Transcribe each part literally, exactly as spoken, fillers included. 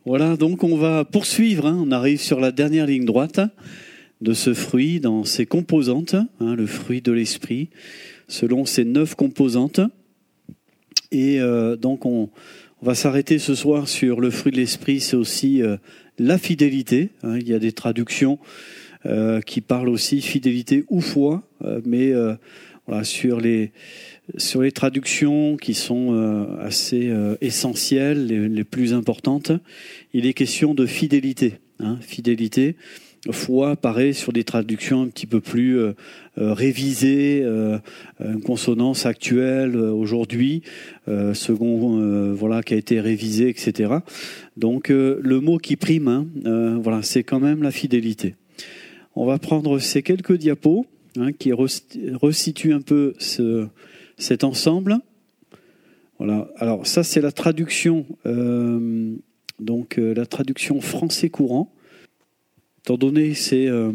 Voilà, donc on va poursuivre, hein, on arrive sur la dernière ligne droite de ce fruit dans ses composantes, hein, le fruit de l'esprit, selon ses neuf composantes. Et euh, donc on, on va s'arrêter ce soir sur le fruit de l'esprit, c'est aussi euh, la fidélité. Hein, il y a des traductions euh, qui parlent aussi fidélité ou foi, euh, mais euh, voilà, sur les sur les traductions qui sont euh, assez euh, essentielles, les, les plus importantes, il est question de fidélité. Hein, fidélité. Foi paraît sur des traductions un petit peu plus euh, euh, révisées, euh, une consonance actuelle euh, aujourd'hui, euh, second euh, voilà qui a été révisé, et cetera. Donc euh, le mot qui prime, hein, euh, voilà, c'est quand même la fidélité. On va prendre ces quelques diapos hein, qui resituent un peu ce, cet ensemble. Voilà. Alors ça c'est la traduction, euh, donc euh, la traduction français courant. Étant donné que c'est euh,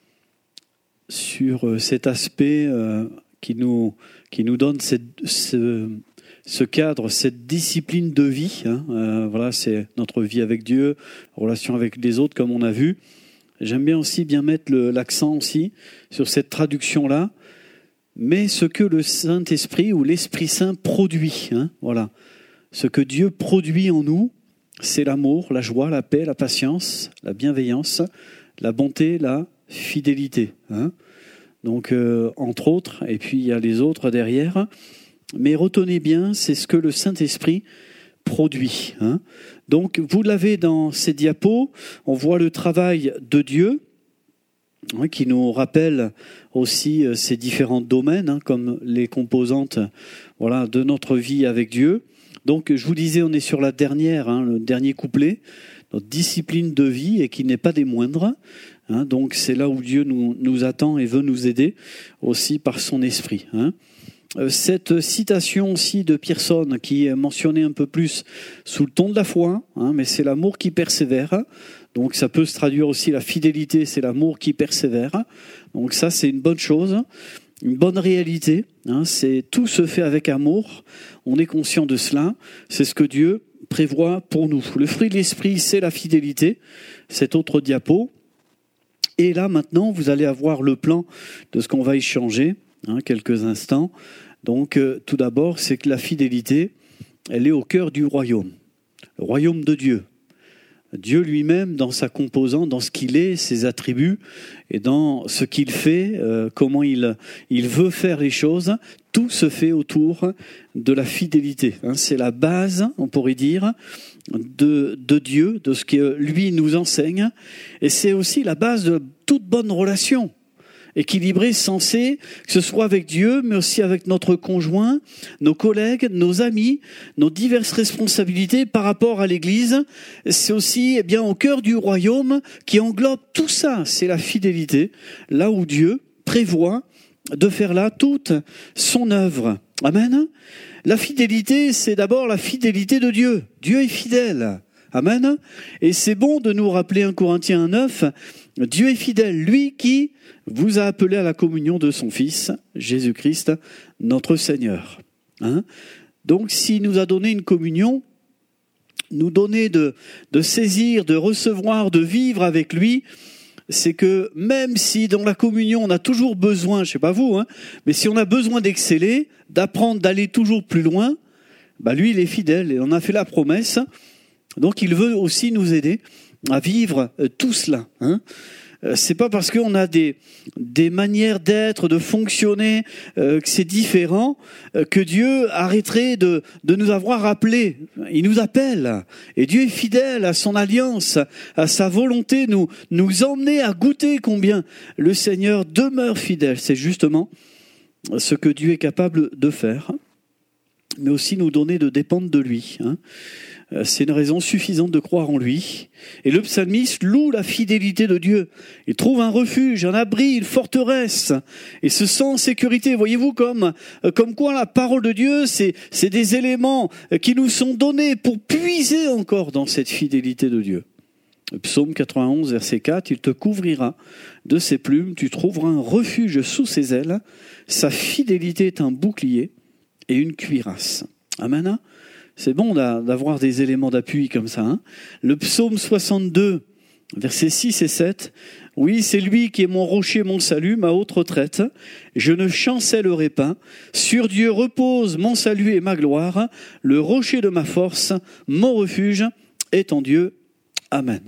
sur cet aspect euh, qui, nous, qui nous donne cette, ce, ce cadre, cette discipline de vie, hein, euh, voilà, c'est notre vie avec Dieu, relation avec les autres, comme on a vu. J'aime bien aussi bien mettre le, l'accent aussi sur cette traduction-là, mais ce que le Saint-Esprit ou l'Esprit Saint produit, hein, voilà, ce que Dieu produit en nous, c'est l'amour, la joie, la paix, la patience, la bienveillance, la bonté, la fidélité. Hein. Donc, euh, entre autres, et puis il y a les autres derrière. Mais retenez bien, c'est ce que le Saint-Esprit produit. Hein. Donc, vous l'avez dans ces diapos, on voit le travail de Dieu, hein, qui nous rappelle aussi euh, ces différents domaines, hein, comme les composantes voilà, de notre vie avec Dieu. Donc, je vous disais, on est sur la dernière, hein, le dernier couplet, notre discipline de vie et qui n'est pas des moindres. Hein, donc, c'est là où Dieu nous, nous attend et veut nous aider aussi par son esprit. Hein. Cette citation aussi de Pearson qui est mentionnée un peu plus sous le ton de la foi, hein, mais c'est l'amour qui persévère. Donc, ça peut se traduire aussi la fidélité, c'est l'amour qui persévère. Donc, ça, c'est une bonne chose. Une bonne réalité, hein, c'est tout se fait avec amour, on est conscient de cela, c'est ce que Dieu prévoit pour nous. Le fruit de l'esprit, c'est la fidélité, cet autre diapo. Et là, maintenant, vous allez avoir le plan de ce qu'on va échanger, hein, quelques instants. Donc, euh, tout d'abord, c'est que la fidélité, elle est au cœur du royaume, le royaume de Dieu. Dieu lui-même, dans sa composante, dans ce qu'il est, ses attributs, et dans ce qu'il fait, euh, comment il, il veut faire les choses, tout se fait autour de la fidélité. Hein, c'est la base, on pourrait dire, de, de Dieu, de ce que lui nous enseigne, et c'est aussi la base de toute bonne relation. Équilibré, sensé, que ce soit avec Dieu, mais aussi avec notre conjoint, nos collègues, nos amis, nos diverses responsabilités par rapport à l'Église. C'est aussi eh bien, au cœur du royaume qui englobe tout ça. C'est la fidélité, là où Dieu prévoit de faire là toute son œuvre. Amen. La fidélité, c'est d'abord la fidélité de Dieu. Dieu est fidèle. Amen. Et c'est bon de nous rappeler un Corinthiens un neuf, Dieu est fidèle, lui qui vous a appelé à la communion de son Fils, Jésus-Christ, notre Seigneur. Hein? Donc, s'il nous a donné une communion, nous donner de, de saisir, de recevoir, de vivre avec lui, c'est que même si dans la communion on a toujours besoin, je ne sais pas vous, hein, mais si on a besoin d'exceller, d'apprendre, d'aller toujours plus loin, bah lui il est fidèle et on a fait la promesse. Donc il veut aussi nous aider à vivre tout cela. Hein. C'est pas parce qu'on a des, des manières d'être, de fonctionner, euh, que c'est différent, euh, que Dieu arrêterait de, de nous avoir appelés. Il nous appelle. Et Dieu est fidèle à son alliance, à sa volonté, nous, nous emmener à goûter combien le Seigneur demeure fidèle. C'est justement ce que Dieu est capable de faire, mais aussi nous donner de dépendre de lui. Hein. C'est une raison suffisante de croire en lui. Et le psalmiste loue la fidélité de Dieu. Il trouve un refuge, un abri, une forteresse, et se sent en sécurité. Voyez-vous comme, comme quoi la parole de Dieu, c'est, c'est des éléments qui nous sont donnés pour puiser encore dans cette fidélité de Dieu. Le psaume quatre-vingt-onze, verset quatre, il te couvrira de ses plumes, tu trouveras un refuge sous ses ailes, sa fidélité est un bouclier et une cuirasse. Amen. C'est bon d'avoir des éléments d'appui comme ça. Hein. Le psaume soixante-deux, versets six et sept. Oui, c'est lui qui est mon rocher, mon salut, ma haute retraite. Je ne chancellerai pas. Sur Dieu repose mon salut et ma gloire. Le rocher de ma force, mon refuge est en Dieu. Amen.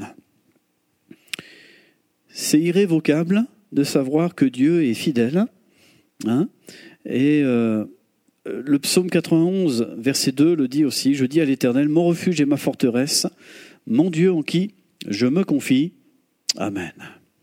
C'est irrévocable de savoir que Dieu est fidèle. Hein. Et euh, le psaume quatre-vingt-onze, verset deux, le dit aussi. Je dis à l'Éternel, mon refuge et ma forteresse, mon Dieu en qui je me confie. Amen.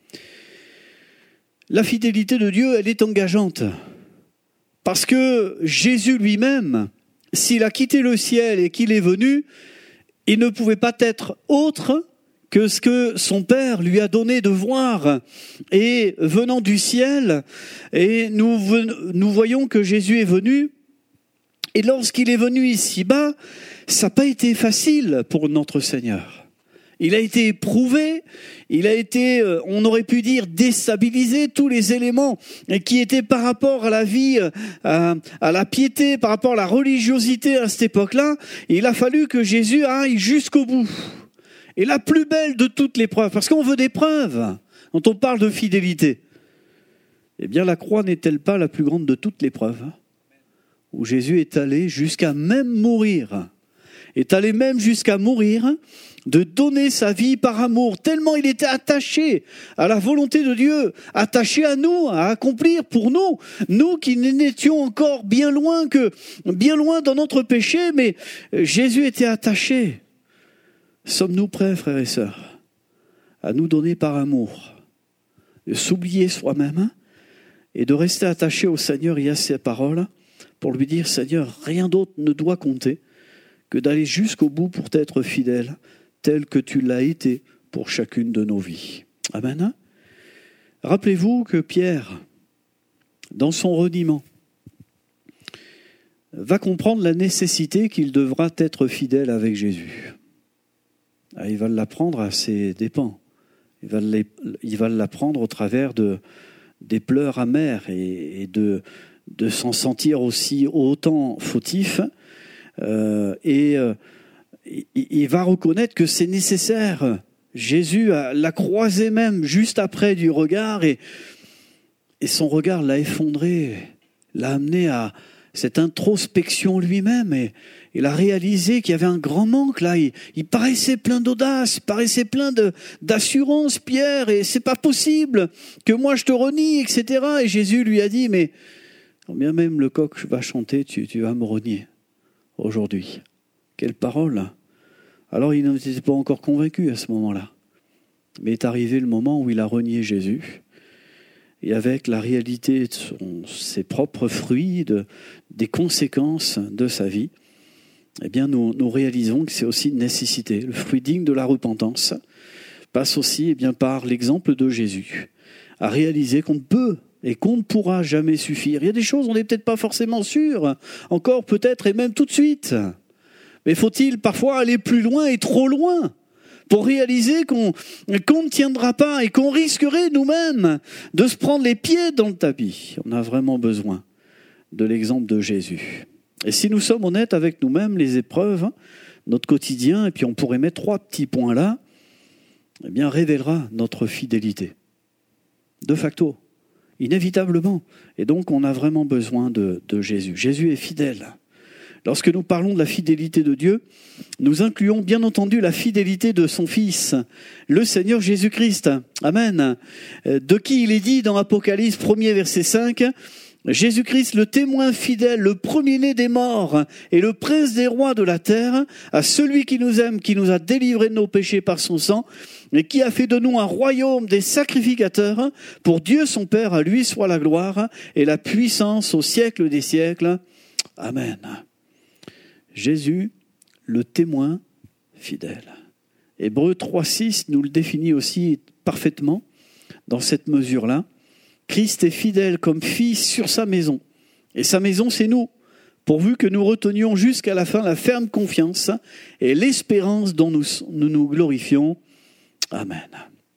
La fidélité de Dieu, elle est engageante. Parce que Jésus lui-même, s'il a quitté le ciel et qu'il est venu, il ne pouvait pas être autre que ce que son Père lui a donné de voir. Et venant du ciel, et nous, nous voyons que Jésus est venu, et lorsqu'il est venu ici-bas, ça n'a pas été facile pour notre Seigneur. Il a été éprouvé, il a été, on aurait pu dire, déstabilisé, tous les éléments qui étaient par rapport à la vie, à, à la piété, par rapport à la religiosité à cette époque-là. Il a fallu que Jésus aille jusqu'au bout. Et la plus belle de toutes les preuves, parce qu'on veut des preuves quand on parle de fidélité, eh bien la croix n'est-elle pas la plus grande de toutes les preuves, où Jésus est allé jusqu'à même mourir, est allé même jusqu'à mourir, de donner sa vie par amour, tellement il était attaché à la volonté de Dieu, attaché à nous, à accomplir pour nous, nous qui n'étions encore bien loin que, bien loin dans notre péché, mais Jésus était attaché. Sommes-nous prêts, frères et sœurs, à nous donner par amour, de s'oublier soi-même et de rester attaché au Seigneur et à ses paroles pour lui dire, Seigneur, rien d'autre ne doit compter que d'aller jusqu'au bout pour t'être fidèle, tel que tu l'as été pour chacune de nos vies. Amen. Rappelez-vous que Pierre, dans son reniement, va comprendre la nécessité qu'il devra être fidèle avec Jésus. Ah, il va l'apprendre à ses dépens. Il va, il va l'apprendre au travers de, des pleurs amers et, et de, de s'en sentir aussi autant fautif. Euh, et euh, il va reconnaître que c'est nécessaire. Jésus l'a croisé même juste après du regard et, et son regard l'a effondré, l'a amené à cette introspection lui-même et il a réalisé qu'il y avait un grand manque là. Il, il paraissait plein d'audace, il paraissait plein de, d'assurance, Pierre, et c'est pas possible que moi je te renie, et cetera. Et Jésus lui a dit, mais quand bien même le coq va chanter, tu, tu vas me renier aujourd'hui. Quelle parole! Alors il n'était pas encore convaincu à ce moment-là. Mais est arrivé le moment où il a renié Jésus. Et avec la réalité de son, ses propres fruits, de, des conséquences de sa vie, eh bien nous, nous réalisons que c'est aussi une nécessité. Le fruit digne de la repentance passe aussi eh bien, par l'exemple de Jésus, à réaliser qu'on peut et qu'on ne pourra jamais suffire. Il y a des choses, on n'est peut-être pas forcément sûr, encore peut-être et même tout de suite. Mais faut-il parfois aller plus loin et trop loin pour réaliser qu'on, qu'on ne tiendra pas et qu'on risquerait nous-mêmes de se prendre les pieds dans le tapis. On a vraiment besoin de l'exemple de Jésus. Et si nous sommes honnêtes avec nous-mêmes, les épreuves, notre quotidien, et puis on pourrait mettre trois petits points là, eh bien révélera notre fidélité. De facto, inévitablement. Et donc on a vraiment besoin de, de Jésus. Jésus est fidèle. Lorsque nous parlons de la fidélité de Dieu, nous incluons bien entendu la fidélité de son Fils, le Seigneur Jésus-Christ. Amen. De qui il est dit dans Apocalypse premier verset cinq, Jésus-Christ, le témoin fidèle, le premier-né des morts et le prince des rois de la terre, à celui qui nous aime, qui nous a délivrés de nos péchés par son sang, et qui a fait de nous un royaume des sacrificateurs, pour Dieu son Père, à lui soit la gloire et la puissance au siècle des siècles. Amen. Jésus, le témoin fidèle. Hébreux trois six nous le définit aussi parfaitement dans cette mesure-là. Christ est fidèle comme fils sur sa maison. Et sa maison, c'est nous, pourvu que nous retenions jusqu'à la fin la ferme confiance et l'espérance dont nous nous, nous glorifions. Amen.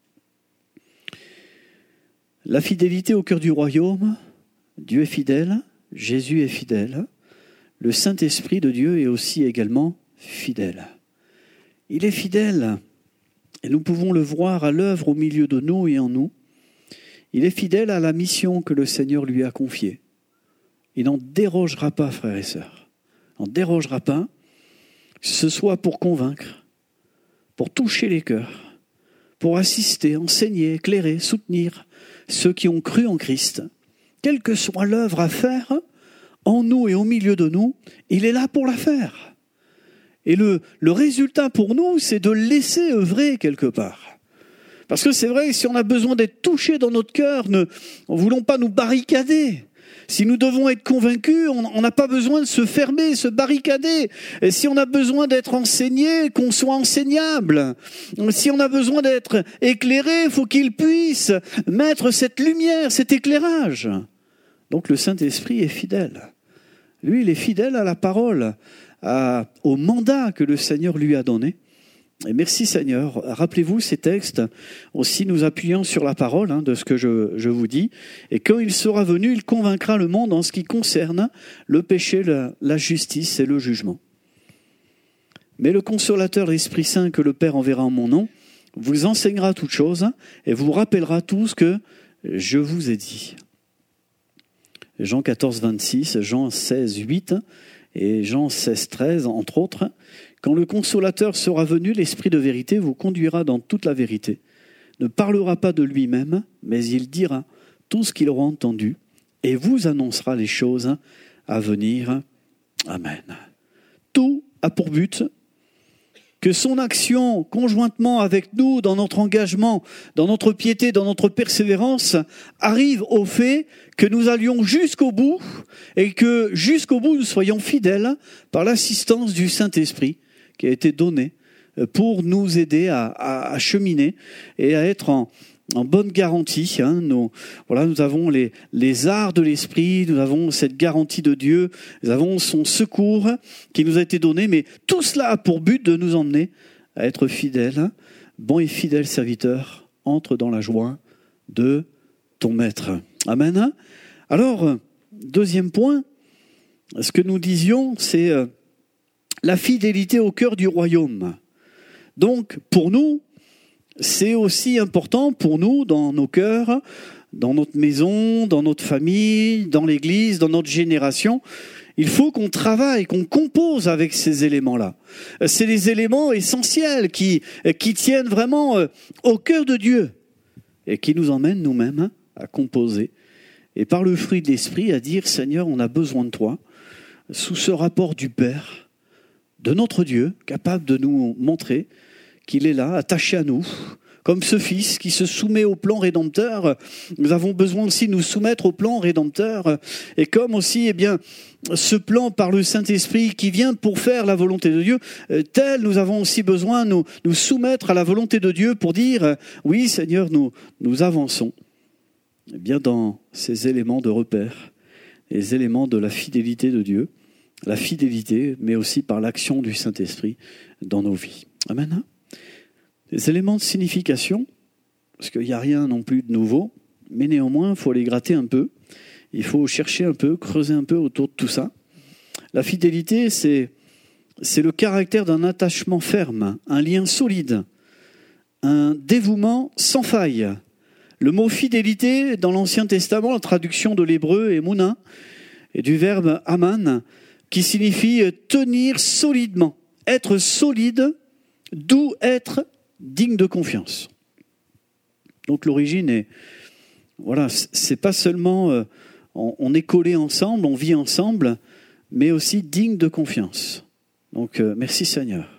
La fidélité au cœur du royaume, Dieu est fidèle, Jésus est fidèle. Le Saint-Esprit de Dieu est aussi également fidèle. Il est fidèle. Et nous pouvons le voir à l'œuvre au milieu de nous et en nous. Il est fidèle à la mission que le Seigneur lui a confiée. Il n'en dérogera pas, frères et sœurs. Il n'en dérogera pas, que ce soit pour convaincre, pour toucher les cœurs, pour assister, enseigner, éclairer, soutenir ceux qui ont cru en Christ. Quelle que soit l'œuvre à faire, en nous et au milieu de nous, il est là pour la faire. Et le, le résultat pour nous, c'est de laisser œuvrer quelque part. Parce que c'est vrai, si on a besoin d'être touché dans notre cœur, ne voulons pas nous barricader. Si nous devons être convaincus, on n'a pas besoin de se fermer, se barricader. Et si on a besoin d'être enseigné, qu'on soit enseignable. Si on a besoin d'être éclairé, il faut qu'il puisse mettre cette lumière, cet éclairage. Donc le Saint-Esprit est fidèle. Lui, il est fidèle à la parole, à, au mandat que le Seigneur lui a donné. Et merci Seigneur. Rappelez-vous ces textes, aussi nous appuyant sur la parole hein, de ce que je, je vous dis. Et quand il sera venu, il convaincra le monde en ce qui concerne le péché, la, la justice et le jugement. Mais le consolateur, l'Esprit Saint que le Père enverra en mon nom, vous enseignera toutes choses et vous rappellera tout ce que je vous ai dit. Jean quatorze, vingt-six, Jean seize, huit et Jean seize, treize, entre autres. Quand le consolateur sera venu, l'Esprit de vérité vous conduira dans toute la vérité. Ne parlera pas de lui-même, mais il dira tout ce qu'il aura entendu et vous annoncera les choses à venir. Amen. Tout a pour but que son action, conjointement avec nous, dans notre engagement, dans notre piété, dans notre persévérance, arrive au fait que nous allions jusqu'au bout et que jusqu'au bout nous soyons fidèles par l'assistance du Saint-Esprit qui a été donné pour nous aider à, à, à cheminer et à être en, en bonne garantie. Hein. Nous, voilà, nous avons les, les arts de l'Esprit, nous avons cette garantie de Dieu, nous avons son secours qui nous a été donné, mais tout cela a pour but de nous emmener à être fidèles. Bon et fidèle serviteur, entre dans la joie de ton Maître. Amen. Alors, deuxième point, ce que nous disions, c'est la fidélité au cœur du royaume. Donc, pour nous, c'est aussi important pour nous, dans nos cœurs, dans notre maison, dans notre famille, dans l'église, dans notre génération. Il faut qu'on travaille, qu'on compose avec ces éléments-là. C'est les éléments essentiels qui, qui tiennent vraiment au cœur de Dieu et qui nous emmènent nous-mêmes à composer. Et par le fruit de l'Esprit, à dire, Seigneur, on a besoin de toi, sous ce rapport du Père, de notre Dieu, capable de nous montrer qu'il est là, attaché à nous, comme ce Fils qui se soumet au plan rédempteur. Nous avons besoin aussi de nous soumettre au plan rédempteur, et comme aussi, eh bien, ce plan par le Saint-Esprit qui vient pour faire la volonté de Dieu, tel nous avons aussi besoin de nous, nous soumettre à la volonté de Dieu pour dire, oui Seigneur, nous, nous avançons eh bien, dans ces éléments de repère, les éléments de la fidélité de Dieu, la fidélité, mais aussi par l'action du Saint-Esprit dans nos vies. Amen. Des éléments de signification, parce qu'il n'y a rien non plus de nouveau, mais néanmoins, il faut les gratter un peu, il faut chercher un peu, creuser un peu autour de tout ça. La fidélité, c'est, c'est le caractère d'un attachement ferme, un lien solide, un dévouement sans faille. Le mot fidélité, dans l'Ancien Testament, la traduction de l'hébreu est mouna, et du verbe aman, qui signifie tenir solidement, être solide, d'où être digne de confiance. Donc l'origine est, voilà, c'est pas seulement euh, on, on est collés ensemble, on vit ensemble, mais aussi digne de confiance. Donc euh, merci Seigneur.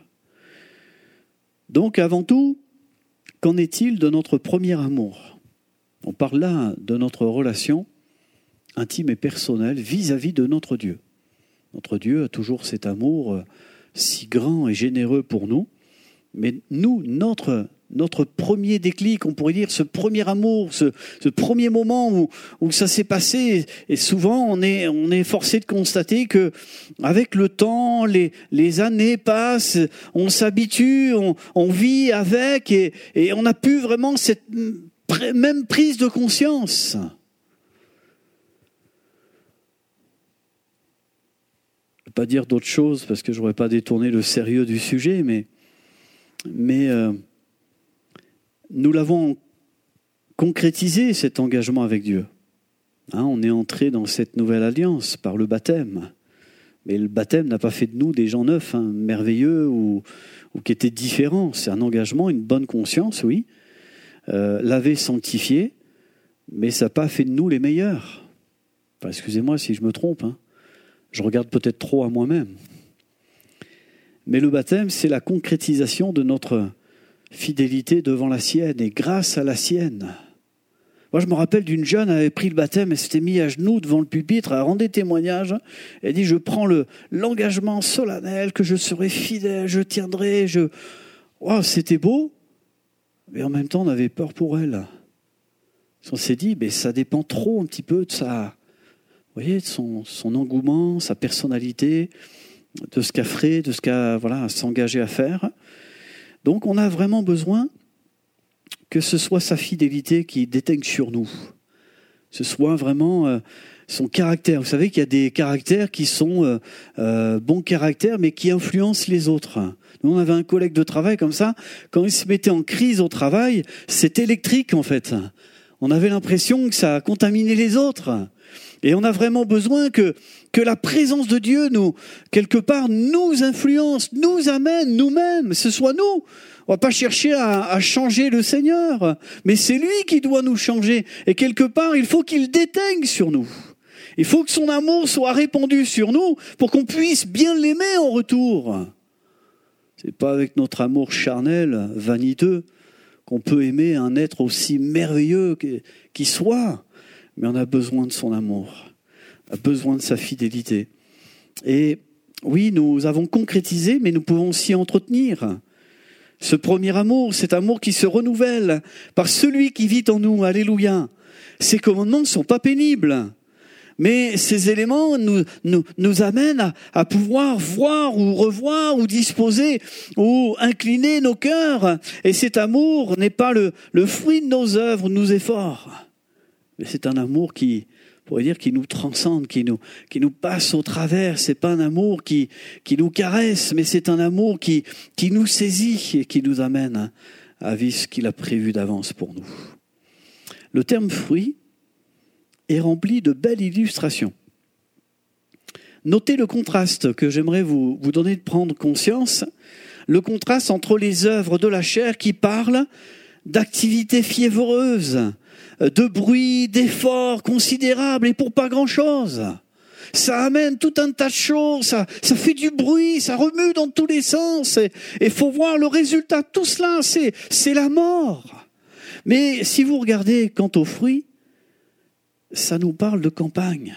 Donc avant tout, qu'en est-il de notre premier amour ? On parle là de notre relation intime et personnelle vis-à-vis de notre Dieu. Notre Dieu a toujours cet amour euh, si grand et généreux pour nous. Mais nous, notre, notre premier déclic, on pourrait dire, ce premier amour, ce, ce premier moment où, où ça s'est passé, et souvent on est, on est forcé de constater que avec le temps, les, les années passent, on s'habitue, on, on vit avec, et, et on n'a plus vraiment cette même prise de conscience. Le pas dire d'autre chose parce que je n'aurais pas détourné le sérieux du sujet, mais, mais euh, nous l'avons concrétisé, cet engagement avec Dieu. Hein, on est entré dans cette nouvelle alliance par le baptême. Mais le baptême n'a pas fait de nous des gens neufs, hein, merveilleux ou, ou qui étaient différents. C'est un engagement, une bonne conscience, oui. Euh, lavé, sanctifié, mais ça n'a pas fait de nous les meilleurs. Enfin, excusez-moi si je me trompe, hein. Je regarde peut-être trop à moi-même. Mais le baptême, c'est la concrétisation de notre fidélité devant la sienne et grâce à la sienne. Moi, je me rappelle d'une jeune, elle avait pris le baptême, elle s'était mise à genoux devant le pupitre, elle rendait témoignage, elle dit, je prends le, l'engagement solennel que je serai fidèle, je tiendrai, je... Wow, c'était beau, mais en même temps, on avait peur pour elle. On s'est dit, mais ça dépend trop un petit peu de sa... Vous voyez, de son, son engouement, sa personnalité, de ce qu'elle ferait, de ce qu'elle voilà, s'engager à faire. Donc, on a vraiment besoin que ce soit sa fidélité qui déteigne sur nous. Ce soit vraiment euh, son caractère. Vous savez qu'il y a des caractères qui sont euh, euh, bons caractères, mais qui influencent les autres. Nous, on avait un collègue de travail comme ça. Quand il se mettait en crise au travail, c'était électrique, en fait. On avait l'impression que ça contaminait les autres. Et on a vraiment besoin que, que la présence de Dieu, nous, quelque part, nous influence, nous amène nous-mêmes, ce soit nous. On va pas chercher à, à changer le Seigneur, mais c'est lui qui doit nous changer. Et quelque part, il faut qu'il déteigne sur nous. Il faut que son amour soit répandu sur nous pour qu'on puisse bien l'aimer en retour. C'est pas avec notre amour charnel, vaniteux, qu'on peut aimer un être aussi merveilleux qu'il soit. Mais on a besoin de son amour, on a besoin de sa fidélité. Et oui, nous avons concrétisé, mais nous pouvons aussi entretenir ce premier amour, cet amour qui se renouvelle par celui qui vit en nous. Alléluia. Ces commandements ne sont pas pénibles, mais ces éléments nous, nous, nous amènent à, à pouvoir voir ou revoir ou disposer ou incliner nos cœurs. Et cet amour n'est pas le, le fruit de nos œuvres, de nos efforts. Mais c'est un amour qui, on pourrait dire, qui nous transcende, qui nous, qui nous passe au travers. C'est pas un amour qui, qui nous caresse, mais c'est un amour qui, qui nous saisit et qui nous amène à vivre ce qu'il a prévu d'avance pour nous. Le terme fruit est rempli de belles illustrations. Notez le contraste que j'aimerais vous, vous donner de prendre conscience. Le contraste entre les œuvres de la chair qui parlent d'activités fiévreuses, de bruit, d'efforts considérables et pour pas grand-chose. Ça amène tout un tas de choses, ça, ça fait du bruit, ça remue dans tous les sens. Et il faut voir le résultat de tout cela, c'est, c'est la mort. Mais si vous regardez quant aux fruits, ça nous parle de campagne,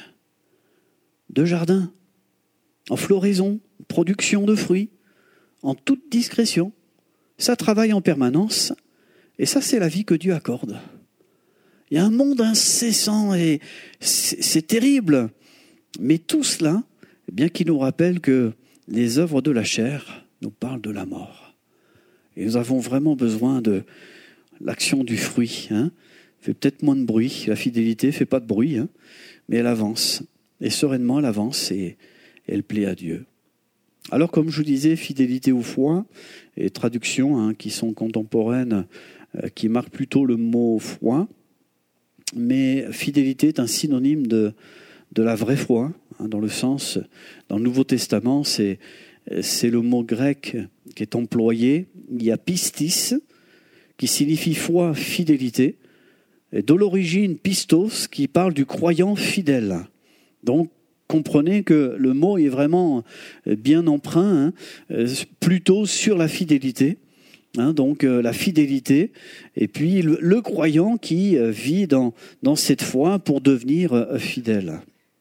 de jardin, en floraison, production de fruits, en toute discrétion. Ça travaille en permanence et ça, c'est la vie que Dieu accorde. Il y a un monde incessant et c'est, c'est terrible. Mais tout cela, eh bien, qui nous rappelle que les œuvres de la chair nous parlent de la mort. Et nous avons vraiment besoin de l'action du fruit. Hein. Fait peut-être moins de bruit. La fidélité fait pas de bruit, hein, mais elle avance. Et sereinement, elle avance et, et elle plaît à Dieu. Alors, comme je vous disais, fidélité ou foi, et traductions hein, qui sont contemporaines, euh, qui marquent plutôt le mot foi. Mais fidélité est un synonyme de, de la vraie foi, hein, dans le sens, dans le Nouveau Testament, c'est, c'est le mot grec qui est employé. Il y a pistis, qui signifie foi, fidélité, et de l'origine pistos, qui parle du croyant fidèle. Donc, comprenez que le mot est vraiment bien emprunt, hein, plutôt sur la fidélité. Hein, donc euh, la fidélité, et puis le, le croyant qui euh, vit dans, dans cette foi pour devenir euh, fidèle.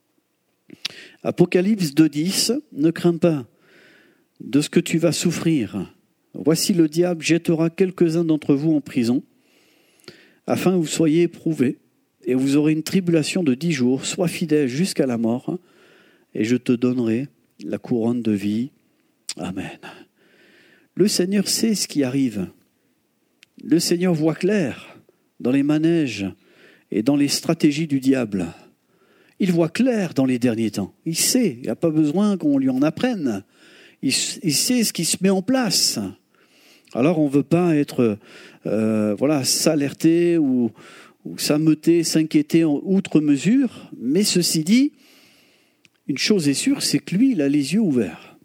Apocalypse deux dix, ne crains pas de ce que tu vas souffrir. Voici le diable jettera quelques-uns d'entre vous en prison, afin que vous soyez éprouvés, et vous aurez une tribulation de dix jours, sois fidèle jusqu'à la mort, et je te donnerai la couronne de vie. Amen. Le Seigneur sait ce qui arrive. Le Seigneur voit clair dans les manèges et dans les stratégies du diable. il voit clair dans les derniers temps. Il sait, il n'a pas besoin qu'on lui en apprenne. Il, il sait ce qui se met en place. Alors on ne veut pas être, euh, voilà, s'alerter ou, ou s'ameuter, s'inquiéter en outre mesure. Mais ceci dit, une chose est sûre, c'est que lui, il a les yeux ouverts.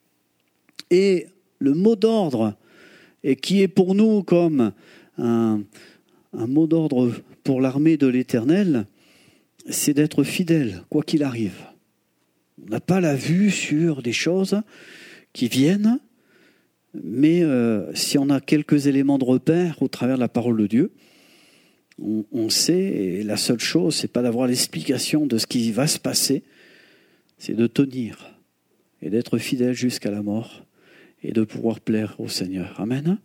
Et le mot d'ordre, et qui est pour nous comme un, un mot d'ordre pour l'armée de l'Éternel, c'est d'être fidèle, quoi qu'il arrive. On n'a pas la vue sur des choses qui viennent, mais euh, si on a quelques éléments de repère au travers de la parole de Dieu, on, on sait, et la seule chose, c'est pas d'avoir l'explication de ce qui va se passer, c'est de tenir et d'être fidèle jusqu'à la mort et de pouvoir plaire au Seigneur. Amen.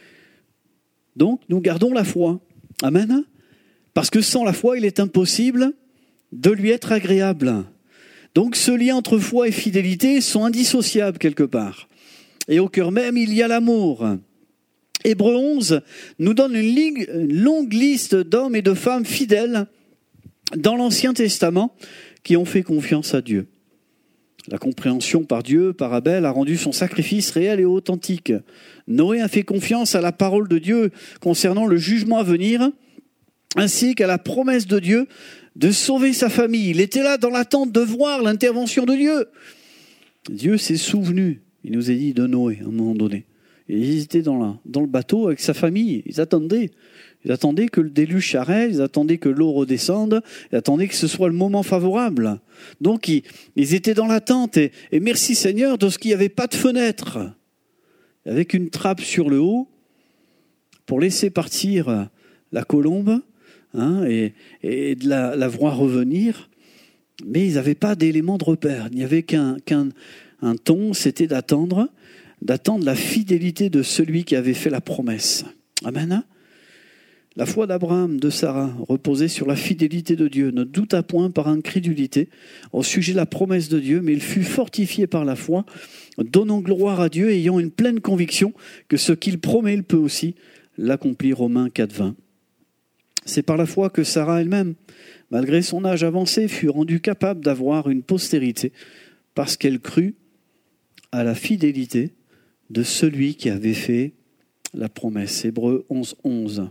Donc, nous gardons la foi. Amen. Parce que sans la foi, il est impossible de lui être agréable. Donc, ce lien entre foi et fidélité sont indissociables quelque part. Et au cœur même, il y a l'amour. Hébreux onze nous donne une, ligue, une longue liste d'hommes et de femmes fidèles dans l'Ancien Testament qui ont fait confiance à Dieu. La compréhension par Dieu, par Abel, a rendu son sacrifice réel et authentique. Noé a fait confiance à la parole de Dieu concernant le jugement à venir, ainsi qu'à la promesse de Dieu de sauver sa famille. Il était là dans l'attente de voir l'intervention de Dieu. Dieu s'est souvenu, il nous a dit, de Noé à un moment donné. Et ils étaient dans, la, dans le bateau avec sa famille, ils attendaient. Ils attendaient que le déluge s'arrête, ils attendaient que l'eau redescende, ils attendaient que ce soit le moment favorable. Donc ils, ils étaient dans l'attente. Et, et merci Seigneur de ce qu'il n'y avait pas de fenêtre. Avec une trappe sur le haut pour laisser partir la colombe hein, et, et de la, la voir revenir. Mais ils n'avaient pas d'élément de repère. Il n'y avait qu'un, qu'un un ton, c'était d'attendre, d'attendre la fidélité de celui qui avait fait la promesse. Amen. La foi d'Abraham, de Sarah, reposait sur la fidélité de Dieu, ne douta point par incrédulité au sujet de la promesse de Dieu, mais il fut fortifié par la foi, donnant gloire à Dieu, ayant une pleine conviction que ce qu'il promet, il peut aussi l'accomplir. Romains quatre vingt. C'est par la foi que Sarah elle-même, malgré son âge avancé, fut rendue capable d'avoir une postérité, parce qu'elle crut à la fidélité de celui qui avait fait la promesse. Hébreux onze onze.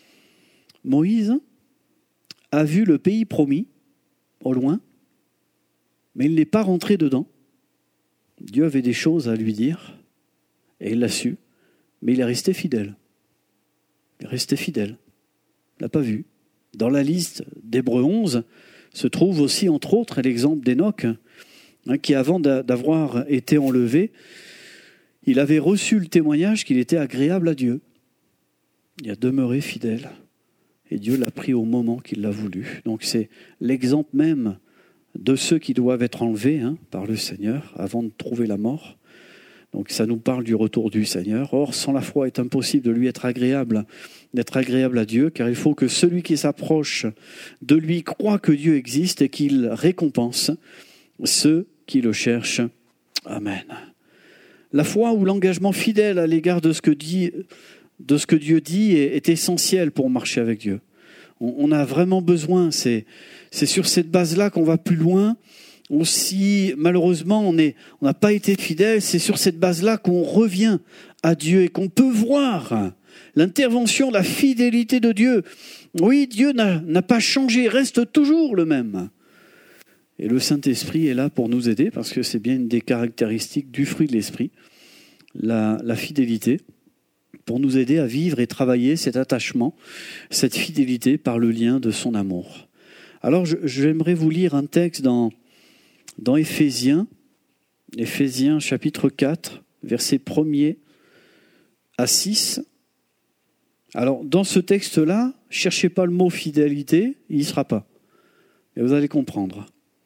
Moïse a vu le pays promis au loin, mais il n'est pas rentré dedans. Dieu avait des choses à lui dire, et il l'a su, mais il est resté fidèle. Il est resté fidèle. Il l'a pas vu. Dans la liste d'Hébreux onze se trouve aussi, entre autres, l'exemple d'Hénoch, hein, qui, avant d'avoir été enlevé, il avait reçu le témoignage qu'il était agréable à Dieu. Il a demeuré fidèle. Et Dieu l'a pris au moment qu'il l'a voulu. Donc c'est l'exemple même de ceux qui doivent être enlevés hein, par le Seigneur avant de trouver la mort. Donc ça nous parle du retour du Seigneur. Or, sans la foi, il est impossible de lui être agréable, d'être agréable à Dieu, car il faut que celui qui s'approche de lui croit que Dieu existe et qu'il récompense ceux qui le cherchent. Amen. La foi ou l'engagement fidèle à l'égard de ce que dit... de ce que Dieu dit est, est essentiel pour marcher avec Dieu. On, on a vraiment besoin, c'est, c'est sur cette base-là qu'on va plus loin. On, si malheureusement on est, on n'a pas été fidèle, c'est sur cette base-là qu'on revient à Dieu et qu'on peut voir l'intervention, la fidélité de Dieu. Oui, Dieu n'a, n'a pas changé, reste toujours le même. Et le Saint-Esprit est là pour nous aider, parce que c'est bien une des caractéristiques du fruit de l'Esprit, la, la fidélité, pour nous aider à vivre et travailler cet attachement, cette fidélité par le lien de son amour. Alors, je, j'aimerais vous lire un texte dans, dans Éphésiens, Éphésiens chapitre quatre, versets premier à six. Alors, dans ce texte-là, cherchez pas le mot fidélité, il n'y sera pas. Et vous allez comprendre.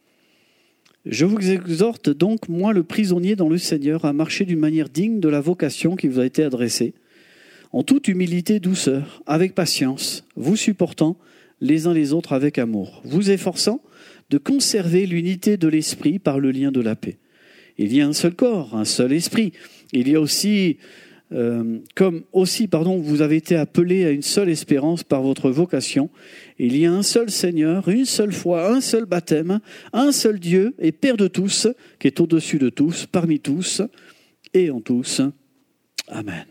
Je vous exhorte donc, moi le prisonnier dans le Seigneur, à marcher d'une manière digne de la vocation qui vous a été adressée, en toute humilité et douceur, avec patience, vous supportant les uns les autres avec amour, vous efforçant de conserver l'unité de l'esprit par le lien de la paix. Il y a un seul corps, un seul esprit. Il y a aussi Euh, comme aussi, pardon, vous avez été appelés à une seule espérance par votre vocation. Il y a un seul Seigneur, une seule foi, un seul baptême, un seul Dieu et Père de tous, qui est au-dessus de tous, parmi tous et en tous. Amen.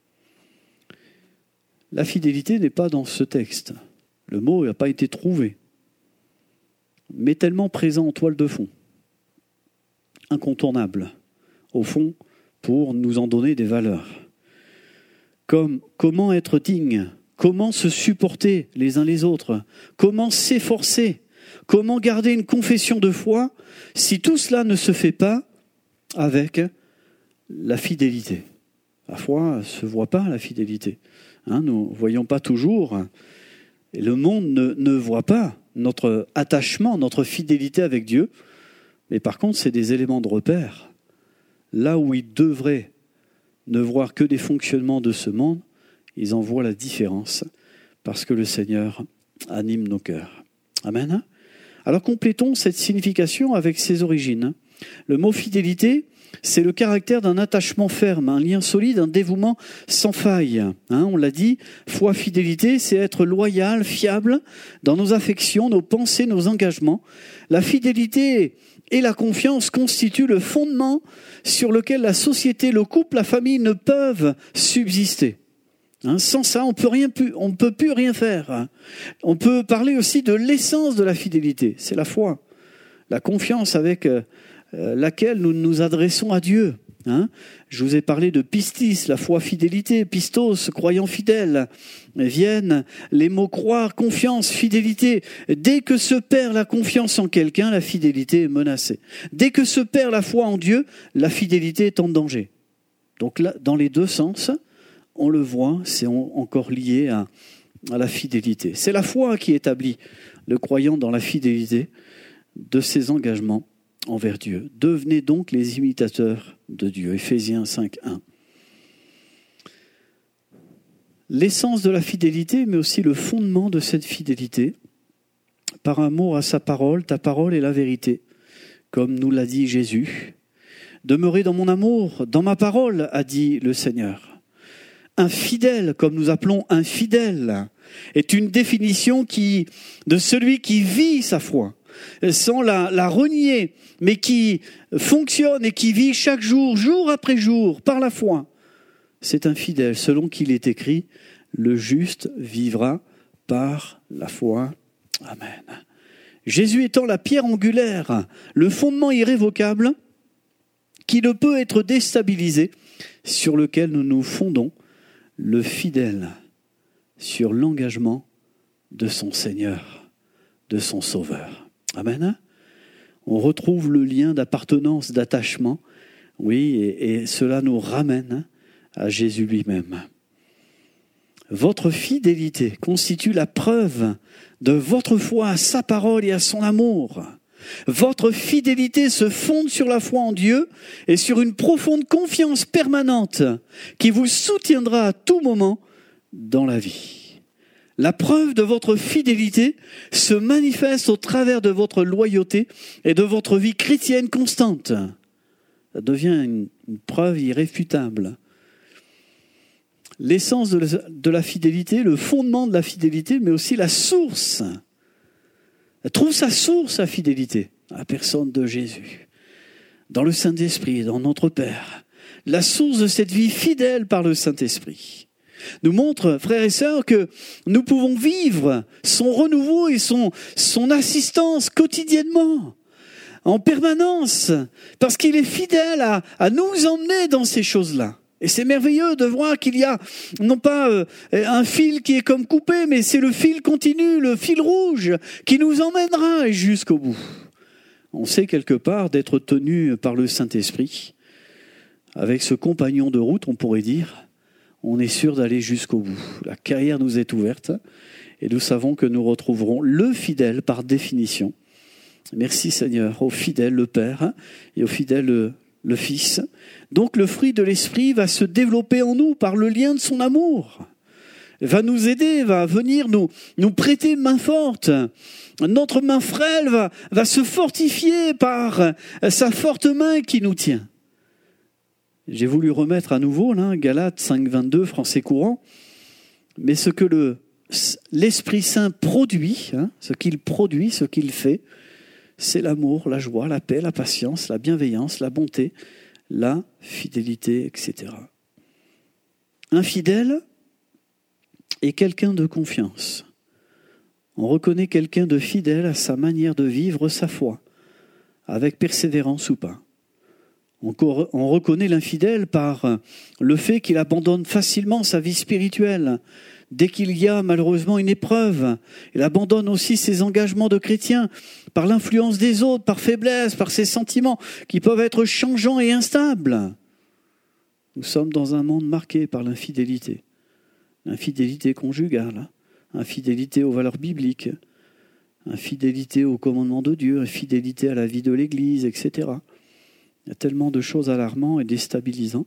La fidélité n'est pas dans ce texte. Le mot n'a pas été trouvé, mais tellement présent en toile de fond, incontournable, au fond, pour nous en donner des valeurs. Comme comment être digne, comment se supporter les uns les autres, comment s'efforcer, comment garder une confession de foi, si tout cela ne se fait pas avec la fidélité. La foi ne se voit pas, la fidélité. Hein, nous ne voyons pas toujours, et le monde ne, ne voit pas notre attachement, notre fidélité avec Dieu, mais par contre, c'est des éléments de repère. Là où ils devraient ne voir que des fonctionnements de ce monde, ils en voient la différence, parce que le Seigneur anime nos cœurs. Amen. Alors complétons cette signification avec ses origines. Le mot fidélité, c'est le caractère d'un attachement ferme, un lien solide, un dévouement sans faille. Hein, on l'a dit, foi, fidélité, c'est être loyal, fiable dans nos affections, nos pensées, nos engagements. La fidélité et la confiance constituent le fondement sur lequel la société, le couple, la famille ne peuvent subsister. Hein, sans ça, on peut rien, on ne peut plus rien faire. On peut parler aussi de l'essence de la fidélité, c'est la foi, la confiance avec euh, laquelle nous nous adressons à Dieu. Hein, je vous ai parlé de pistis, la foi, fidélité, pistos, croyant fidèle. Viennent les mots croire, confiance, fidélité. Dès que se perd la confiance en quelqu'un, la fidélité est menacée. Dès que se perd la foi en Dieu, la fidélité est en danger. Donc là, dans les deux sens, on le voit, c'est encore lié à, à la fidélité. C'est la foi qui établit le croyant dans la fidélité de ses engagements envers Dieu. Devenez donc les imitateurs de Dieu. Éphésiens cinq, un. L'essence de la fidélité, mais aussi le fondement de cette fidélité, par amour à sa parole, ta parole est la vérité, comme nous l'a dit Jésus. Demeurez dans mon amour, dans ma parole, a dit le Seigneur. Un fidèle, comme nous appelons un fidèle, est une définition qui, de celui qui vit sa foi, sans la, la renier, mais qui fonctionne et qui vit chaque jour, jour après jour, par la foi. C'est un fidèle, selon qu'il est écrit, le juste vivra par la foi. Amen. Jésus étant la pierre angulaire, le fondement irrévocable, qui ne peut être déstabilisé, sur lequel nous nous fondons, le fidèle, sur l'engagement de son Seigneur, de son Sauveur. Amen. On retrouve le lien d'appartenance, d'attachement, oui, et, et cela nous ramène à Jésus lui-même. Votre fidélité constitue la preuve de votre foi à sa parole et à son amour. Votre fidélité se fonde sur la foi en Dieu et sur une profonde confiance permanente qui vous soutiendra à tout moment dans la vie. La preuve de votre fidélité se manifeste au travers de votre loyauté et de votre vie chrétienne constante. Ça devient une, une preuve irréfutable. L'essence de la, de la fidélité, le fondement de la fidélité, mais aussi la source. Elle trouve sa source, la fidélité, à la personne de Jésus, dans le Saint-Esprit, dans notre Père. La source de cette vie fidèle par le Saint-Esprit nous montre, frères et sœurs, que nous pouvons vivre son renouveau et son, son assistance quotidiennement, en permanence, parce qu'il est fidèle à, à nous emmener dans ces choses-là. Et c'est merveilleux de voir qu'il y a non pas euh, un fil qui est comme coupé, mais c'est le fil continu, le fil rouge qui nous emmènera jusqu'au bout. On sait quelque part d'être tenu par le Saint-Esprit. Avec ce compagnon de route, on pourrait dire, on est sûr d'aller jusqu'au bout. La carrière nous est ouverte et nous savons que nous retrouverons le fidèle par définition. Merci Seigneur, au fidèle le Père et au fidèle le le Fils. Donc le fruit de l'Esprit va se développer en nous par le lien de son amour. Va nous aider, va venir nous, nous prêter main forte. Notre main frêle va, va se fortifier par sa forte main qui nous tient. J'ai voulu remettre à nouveau, là, Galates cinq, vingt-deux, français courant, mais ce que le, l'Esprit Saint produit, hein, ce qu'il produit, ce qu'il fait, c'est l'amour, la joie, la paix, la patience, la bienveillance, la bonté, la fidélité, et cetera. Un fidèle est quelqu'un de confiance. On reconnaît quelqu'un de fidèle à sa manière de vivre sa foi, avec persévérance ou pas. On, on reconnaît l'infidèle par le fait qu'il abandonne facilement sa vie spirituelle. Dès qu'il y a malheureusement une épreuve, il abandonne aussi ses engagements de chrétien par l'influence des autres, par faiblesse, par ses sentiments qui peuvent être changeants et instables. Nous sommes dans un monde marqué par l'infidélité. L'infidélité conjugale, infidélité aux valeurs bibliques, infidélité au commandement de Dieu, infidélité à la vie de l'Église, et cetera. Il y a tellement de choses alarmantes et déstabilisantes.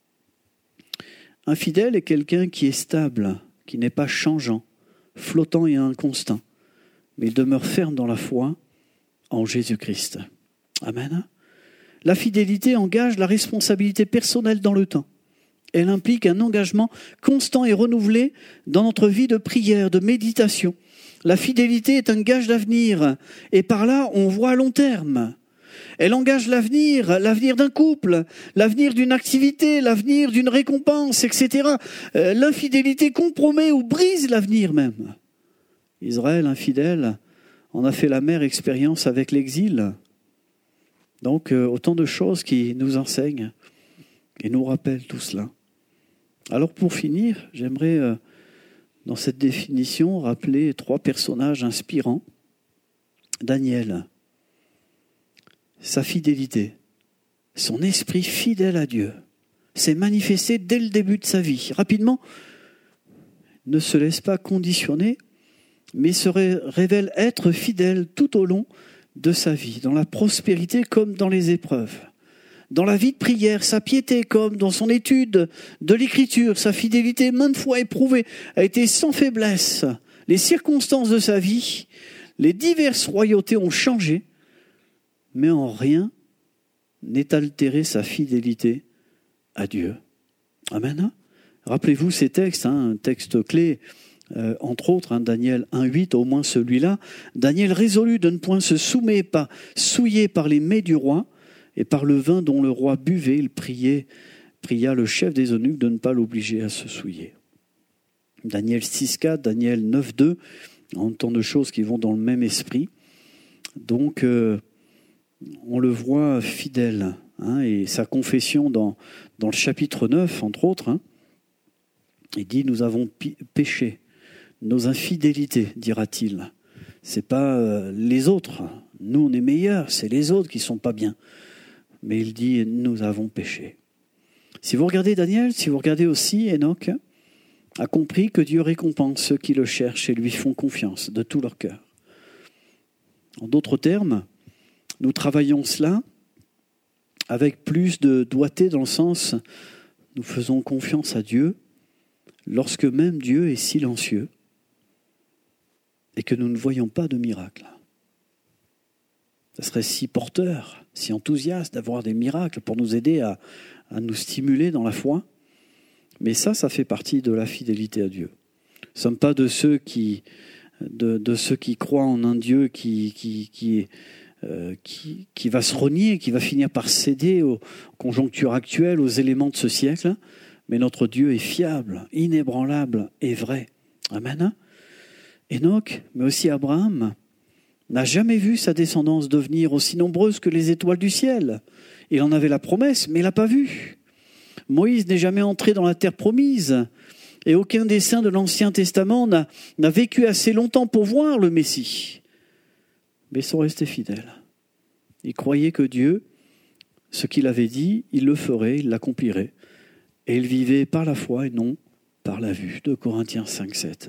Un fidèle est quelqu'un qui est stable, qui n'est pas changeant, flottant et inconstant, mais il demeure ferme dans la foi en Jésus-Christ. Amen. La fidélité engage la responsabilité personnelle dans le temps. Elle implique un engagement constant et renouvelé dans notre vie de prière, de méditation. La fidélité est un gage d'avenir, et par là, on voit à long terme. Elle engage l'avenir, l'avenir d'un couple, l'avenir d'une activité, l'avenir d'une récompense, et cetera. Euh, l'infidélité compromet ou brise l'avenir même. Israël, infidèle, en a fait l'amère expérience avec l'exil. Donc, euh, autant de choses qui nous enseignent et nous rappellent tout cela. Alors, pour finir, j'aimerais, euh, dans cette définition, rappeler trois personnages inspirants. Daniel. Sa fidélité, son esprit fidèle à Dieu, s'est manifesté dès le début de sa vie. Rapidement, ne se laisse pas conditionner, mais se révèle être fidèle tout au long de sa vie, dans la prospérité comme dans les épreuves. Dans la vie de prière, sa piété comme dans son étude de l'Écriture, sa fidélité maintes fois éprouvée a été sans faiblesse. Les circonstances de sa vie, les diverses royautés ont changé, mais en rien n'est altéré sa fidélité à Dieu. Amen. Rappelez-vous ces textes, hein, un texte clé, euh, entre autres, hein, Daniel un huit, au moins celui-là. Daniel résolut de ne point se soumettre, pas souiller par les mets du roi, et par le vin dont le roi buvait, il priait, pria le chef des eunuques de ne pas l'obliger à se souiller. Daniel six quatre, Daniel neuf deux, autant de choses qui vont dans le même esprit. Donc, euh, on le voit fidèle, hein, et sa confession dans, dans le chapitre neuf, entre autres, hein, il dit « Nous avons péché, nos infidélités, dira-t-il. C'est pas euh, les autres, nous on est meilleurs, c'est les autres qui sont pas bien. » Mais il dit « Nous avons péché. » Si vous regardez Daniel, si vous regardez aussi Enoch, a compris que Dieu récompense ceux qui le cherchent et lui font confiance de tout leur cœur. En d'autres termes, nous travaillons cela avec plus de doigté dans le sens, nous faisons confiance à Dieu lorsque même Dieu est silencieux et que nous ne voyons pas de miracle. Ça serait si porteur, si enthousiaste d'avoir des miracles pour nous aider à, à nous stimuler dans la foi. Mais ça, ça fait partie de la fidélité à Dieu. Nous ne sommes pas de ceux qui, de, de ceux qui croient en un Dieu qui, qui, qui est Euh, qui, qui va se renier, qui va finir par céder aux conjonctures actuelles, aux éléments de ce siècle. Mais notre Dieu est fiable, inébranlable et vrai. Amen. Enoch, mais aussi Abraham, n'a jamais vu sa descendance devenir aussi nombreuse que les étoiles du ciel. Il en avait la promesse, mais il ne l'a pas vue. Moïse n'est jamais entré dans la terre promise. Et aucun des saints de l'Ancien Testament n'a, n'a vécu assez longtemps pour voir le Messie. Mais ils sont restés fidèles. Ils croyaient que Dieu, ce qu'il avait dit, il le ferait, il l'accomplirait. Et ils vivaient par la foi et non par la vue. deux Corinthiens cinq sept.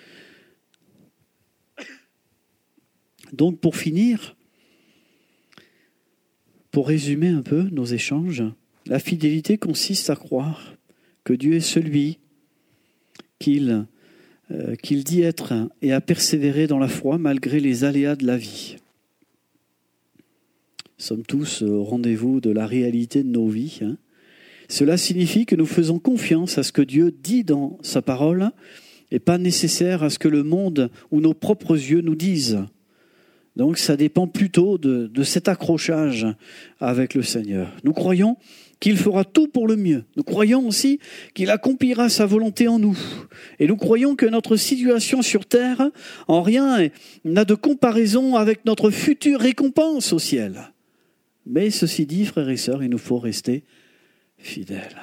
Donc pour finir, pour résumer un peu nos échanges, la fidélité consiste à croire que Dieu est celui qu'il Euh, qu'il dit être et à persévérer dans la foi malgré les aléas de la vie. Nous sommes tous au rendez-vous de la réalité de nos vies, hein, Cela signifie que nous faisons confiance à ce que Dieu dit dans sa parole et pas nécessaire à ce que le monde ou nos propres yeux nous disent. Donc ça dépend plutôt de, de cet accrochage avec le Seigneur. Nous croyons qu'il fera tout pour le mieux. Nous croyons aussi qu'il accomplira sa volonté en nous. Et nous croyons que notre situation sur terre, en rien, n'a de comparaison avec notre future récompense au ciel. Mais ceci dit, frères et sœurs, il nous faut rester fidèles.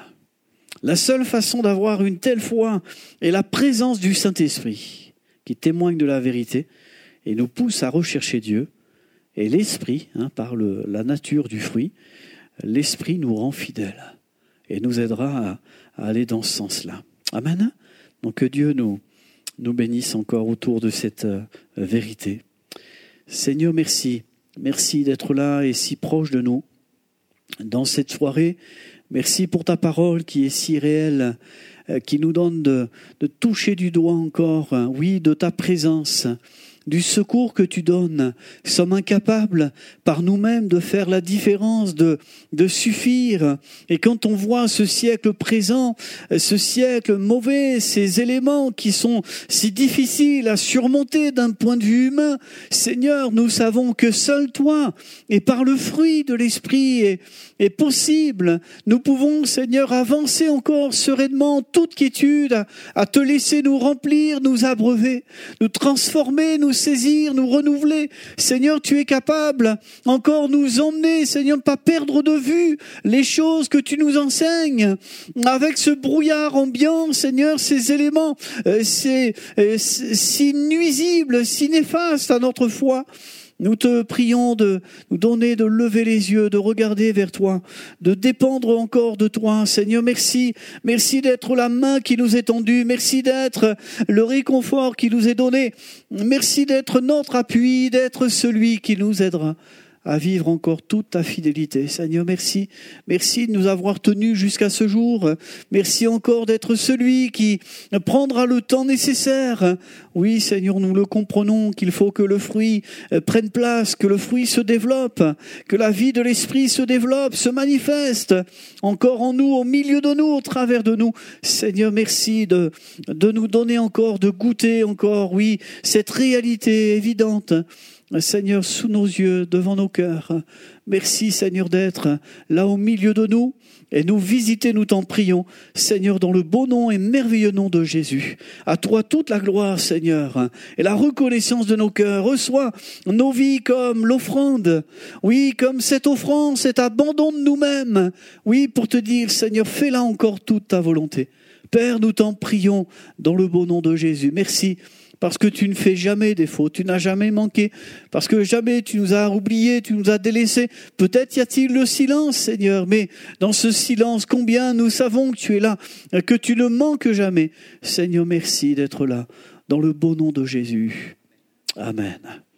La seule façon d'avoir une telle foi est la présence du Saint-Esprit, qui témoigne de la vérité et nous pousse à rechercher Dieu. Et l'Esprit, hein, par le, la nature du fruit, l'Esprit nous rend fidèles et nous aidera à, à aller dans ce sens-là. Amen. Donc que Dieu nous, nous bénisse encore autour de cette euh, vérité. Seigneur, merci. Merci d'être là et si proche de nous dans cette soirée. Merci pour ta parole qui est si réelle, euh, qui nous donne de, de toucher du doigt encore, hein, oui, de ta présence, du secours que tu donnes. Nous sommes incapables par nous-mêmes de faire la différence, de, de suffire. Et quand on voit ce siècle présent, ce siècle mauvais, ces éléments qui sont si difficiles à surmonter d'un point de vue humain, Seigneur, nous savons que seul toi, et par le fruit de l'Esprit, est, est possible. Nous pouvons, Seigneur, avancer encore sereinement, toute quiétude, à, à te laisser nous remplir, nous abreuver, nous transformer, nous saisir, nous renouveler. Seigneur, tu es capable encore nous emmener, Seigneur, ne pas perdre de vue les choses que tu nous enseignes. Avec ce brouillard ambiant, Seigneur, ces éléments, euh, c'est euh, si nuisibles, si néfastes à notre foi. Nous te prions de nous donner de lever les yeux, de regarder vers toi, de dépendre encore de toi. Seigneur, merci. Merci d'être la main qui nous est tendue. Merci d'être le réconfort qui nous est donné. Merci d'être notre appui, d'être celui qui nous aidera à vivre encore toute ta fidélité. Seigneur, merci. Merci de nous avoir tenus jusqu'à ce jour. Merci encore d'être celui qui prendra le temps nécessaire. Oui, Seigneur, nous le comprenons qu'il faut que le fruit prenne place, que le fruit se développe, que la vie de l'Esprit se développe, se manifeste encore en nous, au milieu de nous, au travers de nous. Seigneur, merci de, de nous donner encore, de goûter encore, oui, cette réalité évidente, Seigneur, sous nos yeux, devant nos cœurs. Merci, Seigneur, d'être là au milieu de nous et nous visiter, nous t'en prions, Seigneur, dans le beau nom et merveilleux nom de Jésus. À toi toute la gloire, Seigneur, et la reconnaissance de nos cœurs. Reçois nos vies comme l'offrande. Oui, comme cette offrande, cet abandon de nous-mêmes. Oui, pour te dire, Seigneur, fais-la encore toute ta volonté. Père, nous t'en prions dans le beau nom de Jésus. Merci. Parce que tu ne fais jamais défaut, tu n'as jamais manqué, parce que jamais tu nous as oubliés, tu nous as délaissés. Peut-être y a-t-il le silence, Seigneur, mais dans ce silence, combien nous savons que tu es là, que tu ne manques jamais. Seigneur, merci d'être là, dans le beau nom de Jésus. Amen.